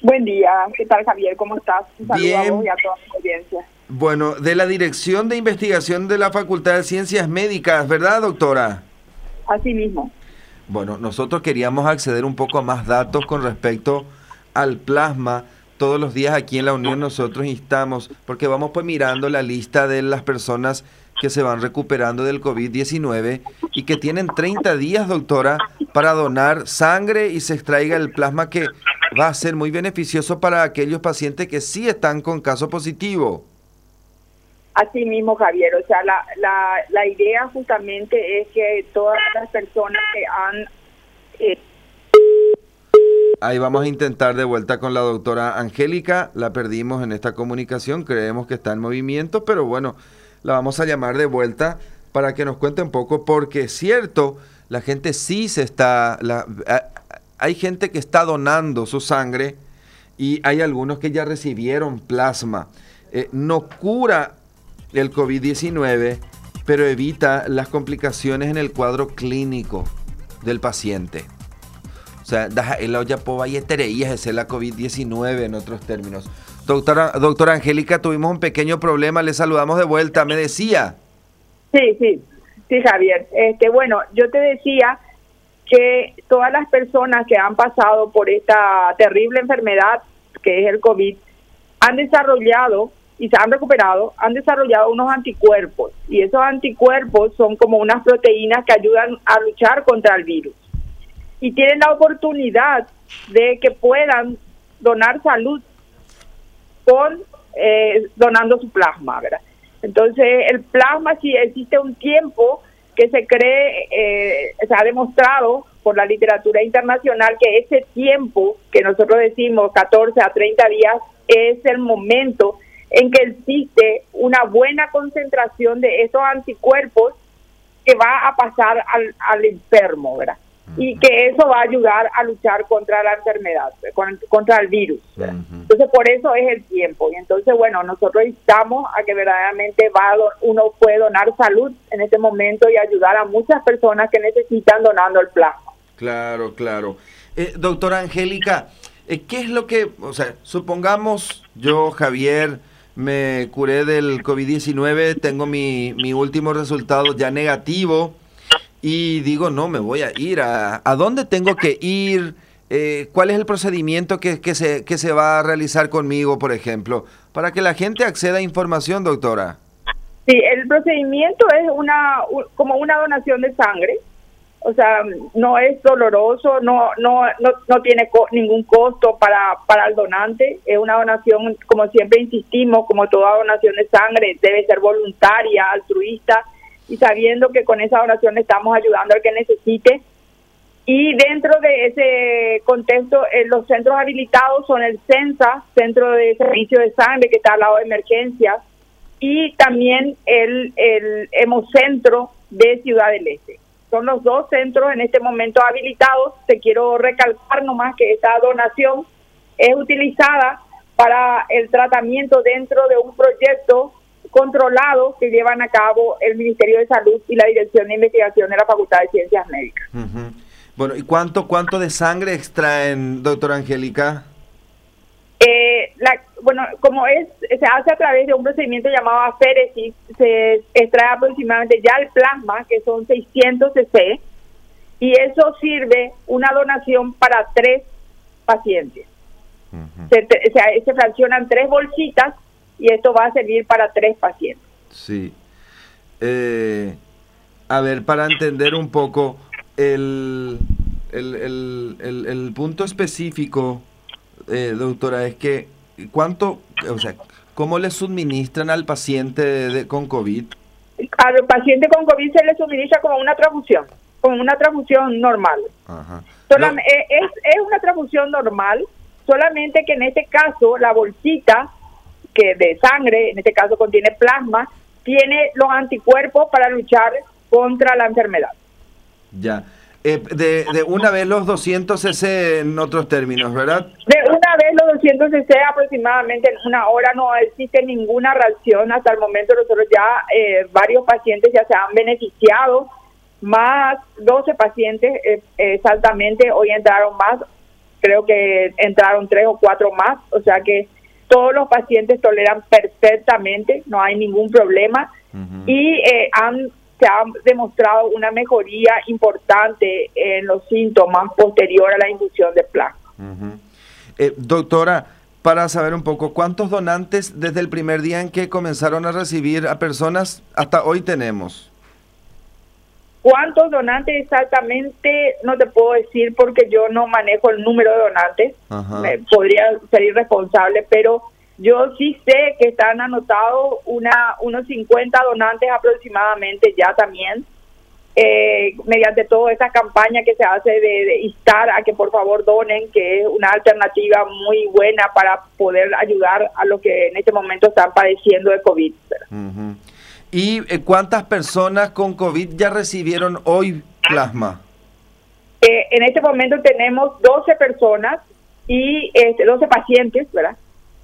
Buen día, ¿qué tal, Javier? ¿Cómo estás? Un saludo a Bien. vos y a toda mi audiencia. Bueno, de la Dirección de Investigación de la Facultad de Ciencias Médicas, ¿verdad, doctora? Así mismo. Bueno, nosotros queríamos acceder un poco a más datos con respecto al plasma. Todos los días aquí en la Unión nosotros instamos, porque vamos pues mirando la lista de las personas que se van recuperando del COVID-19 y que tienen 30 días, doctora, para donar sangre y se extraiga el plasma que va a ser muy beneficioso para aquellos pacientes que sí están con caso positivo. Así mismo, Javier. O sea, la idea justamente es que todas las personas que han... Ahí vamos a intentar de vuelta con la doctora Angélica. La perdimos en esta comunicación, creemos que está en movimiento, pero bueno, la vamos a llamar de vuelta para que nos cuente un poco, porque es cierto, la gente sí se está... hay gente que está donando su sangre y hay algunos que ya recibieron plasma. No cura el COVID-19, pero evita las complicaciones en el cuadro clínico del paciente. O sea, la olla poba y etereías es la COVID-19 en otros términos. Doctora Angélica, tuvimos un pequeño problema, le saludamos de vuelta, me decía. Sí, Javier. Bueno, yo te decía que todas las personas que han pasado por esta terrible enfermedad que es el COVID han desarrollado y se han recuperado, han desarrollado unos anticuerpos, y esos anticuerpos son como unas proteínas que ayudan a luchar contra el virus. Y tienen la oportunidad de que puedan donar salud con donando su plasma, ¿verdad? Entonces, el plasma, si existe un tiempo que se cree, se ha demostrado por la literatura internacional que ese tiempo que nosotros decimos 14 a 30 días es el momento en que existe una buena concentración de esos anticuerpos que va a pasar al enfermo, ¿verdad? Y que eso va a ayudar a luchar contra la enfermedad, contra el virus. Entonces, por eso es el tiempo. Y entonces, bueno, nosotros instamos a que verdaderamente uno puede donar salud en este momento y ayudar a muchas personas que necesitan donando el plasma. Claro. Doctora Angélica, ¿qué es lo que, o sea, supongamos yo, Javier, me curé del COVID-19, tengo mi último resultado ya negativo y digo, no, me voy a ir. ¿A dónde tengo que ir? ¿Cuál es el procedimiento que se va a realizar conmigo, por ejemplo? Para que la gente acceda a información, doctora. Sí, el procedimiento es como una donación de sangre. O sea, no es doloroso, no tiene ningún costo para el donante. Es una donación, como siempre insistimos, como toda donación de sangre, debe ser voluntaria, altruista, y sabiendo que con esa donación estamos ayudando al que necesite. Y dentro de ese contexto, los centros habilitados son el CENSA, Centro de Servicio de Sangre, que está al lado de emergencias, y también el Hemocentro de Ciudad del Este. Son los dos centros en este momento habilitados. Te quiero recalcar nomás que esta donación es utilizada para el tratamiento dentro de un proyecto controlado que llevan a cabo el Ministerio de Salud y la Dirección de Investigación de la Facultad de Ciencias Médicas. Bueno, ¿y cuánto de sangre extraen, doctora Angélica? Como se hace a través de un procedimiento llamado aféresis, se extrae aproximadamente ya el plasma, que son 600 cc, y eso sirve una donación para 3 pacientes. Se fraccionan 3 bolsitas y esto va a servir para 3 pacientes. Sí. A ver, para entender un poco el punto específico, doctora, es que ¿cómo le suministran al paciente con COVID? Al paciente con COVID se le suministra como una transfusión normal. Ajá. Es una transfusión normal, solamente que en este caso la bolsita que de sangre, en este caso contiene plasma, tiene los anticuerpos para luchar contra la enfermedad. Ya. De una vez los 200 cc en otros términos, ¿verdad? De una vez los 200 cc aproximadamente en una hora. No existe ninguna reacción hasta el momento. Nosotros ya varios pacientes ya se han beneficiado, más 12 pacientes exactamente, hoy entraron más creo que entraron 3 o 4 más, o sea que todos los pacientes toleran perfectamente, no hay ningún problema. Y se ha demostrado una mejoría importante en los síntomas posterior a la inducción de plasma. Doctora, para saber un poco, ¿cuántos donantes desde el primer día en que comenzaron a recibir a personas hasta hoy tenemos? ¿Cuántos donantes exactamente? No te puedo decir porque yo no manejo el número de donantes. Podría ser irresponsable, pero yo sí sé que están anotados unos 50 donantes aproximadamente ya también, mediante toda esa campaña que se hace de instar a que por favor donen, que es una alternativa muy buena para poder ayudar a los que en este momento están padeciendo de COVID. ¿Y cuántas personas con COVID ya recibieron hoy plasma? En este momento tenemos 12 personas y 12 pacientes, ¿verdad?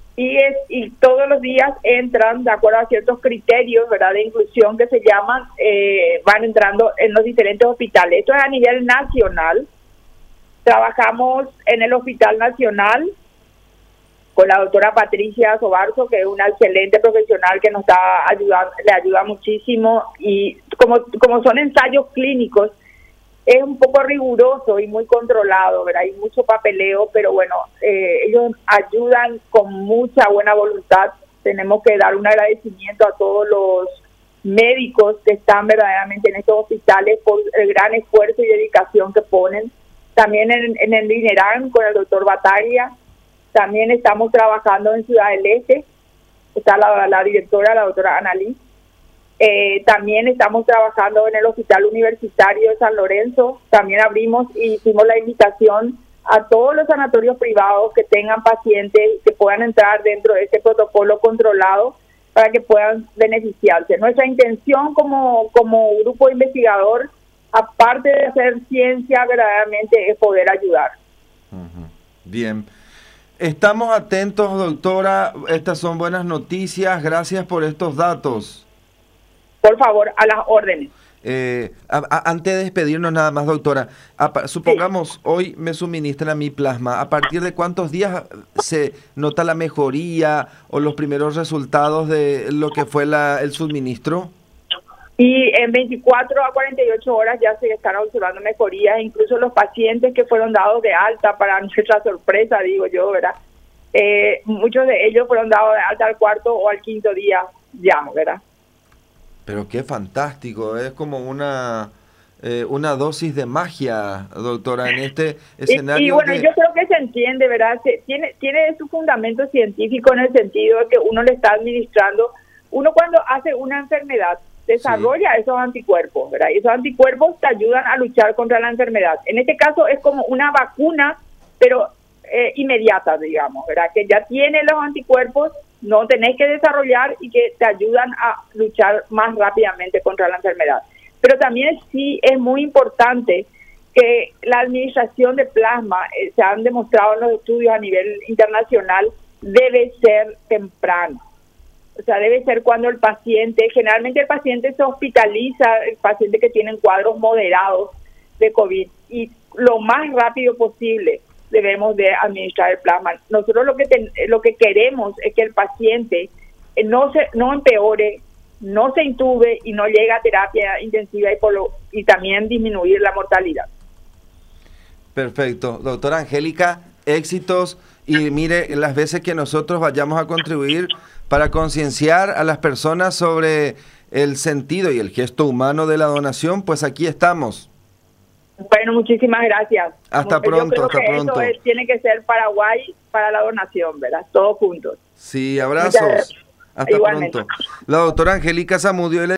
Y todos los días entran de acuerdo a ciertos criterios, ¿verdad?, de inclusión que se llaman, van entrando en los diferentes hospitales. Esto es a nivel nacional. Trabajamos en el Hospital Nacional con la doctora Patricia Sobarzo, que es una excelente profesional que nos está ayudando, le ayuda muchísimo, y como son ensayos clínicos, es un poco riguroso y muy controlado, ¿verdad? Hay mucho papeleo, pero bueno, ellos ayudan con mucha buena voluntad. Tenemos que dar un agradecimiento a todos los médicos que están verdaderamente en estos hospitales por el gran esfuerzo y dedicación que ponen. También en el INERAN con el doctor Bataglia. También estamos trabajando en Ciudad del Este. Está la directora, la doctora Annalí. También estamos trabajando en el Hospital Universitario de San Lorenzo. También abrimos y hicimos la invitación a todos los sanatorios privados que tengan pacientes que puedan entrar dentro de este protocolo controlado para que puedan beneficiarse. Nuestra intención como grupo investigador, aparte de hacer ciencia, verdaderamente es poder ayudar. Bien. Estamos atentos, doctora. Estas son buenas noticias. Gracias por estos datos. Por favor, a las órdenes. Antes de despedirnos nada más, doctora, supongamos hoy me suministran a mi plasma, ¿a partir de cuántos días se nota la mejoría o los primeros resultados de lo que fue el suministro? Y en 24 a 48 horas ya se están observando mejorías, incluso los pacientes que fueron dados de alta, para nuestra sorpresa, digo yo, ¿verdad? Muchos de ellos fueron dados de alta al 4º o al 5º día ya, ¿verdad? Pero qué fantástico, es como una dosis de magia, doctora, en este escenario. Y bueno, yo creo que se entiende, ¿verdad? Tiene su fundamento científico en el sentido de que uno le está administrando, uno cuando hace una enfermedad desarrolla esos anticuerpos, ¿verdad? Y esos anticuerpos te ayudan a luchar contra la enfermedad. En este caso es como una vacuna, pero inmediata, digamos, ¿verdad? Que ya tiene los anticuerpos, no tenés que desarrollar y que te ayudan a luchar más rápidamente contra la enfermedad. Pero también sí es muy importante que la administración de plasma, se han demostrado en los estudios a nivel internacional, debe ser temprano. O sea, debe ser cuando el paciente, generalmente el paciente se hospitaliza, el paciente que tiene cuadros moderados de COVID, y lo más rápido posible debemos de administrar el plasma. Nosotros lo que queremos es que el paciente no empeore, no se intube y no llegue a terapia intensiva y también disminuir la mortalidad. Perfecto. Doctora Angélica, éxitos, y mire, las veces que nosotros vayamos a contribuir para concienciar a las personas sobre el sentido y el gesto humano de la donación, pues aquí estamos. Bueno, muchísimas gracias. Hasta pronto, hasta pronto. Eso tiene que ser Paraguay para la donación, ¿verdad? Todos juntos. Sí, abrazos. Hasta Igualmente. pronto. La doctora Angélica Zamudio.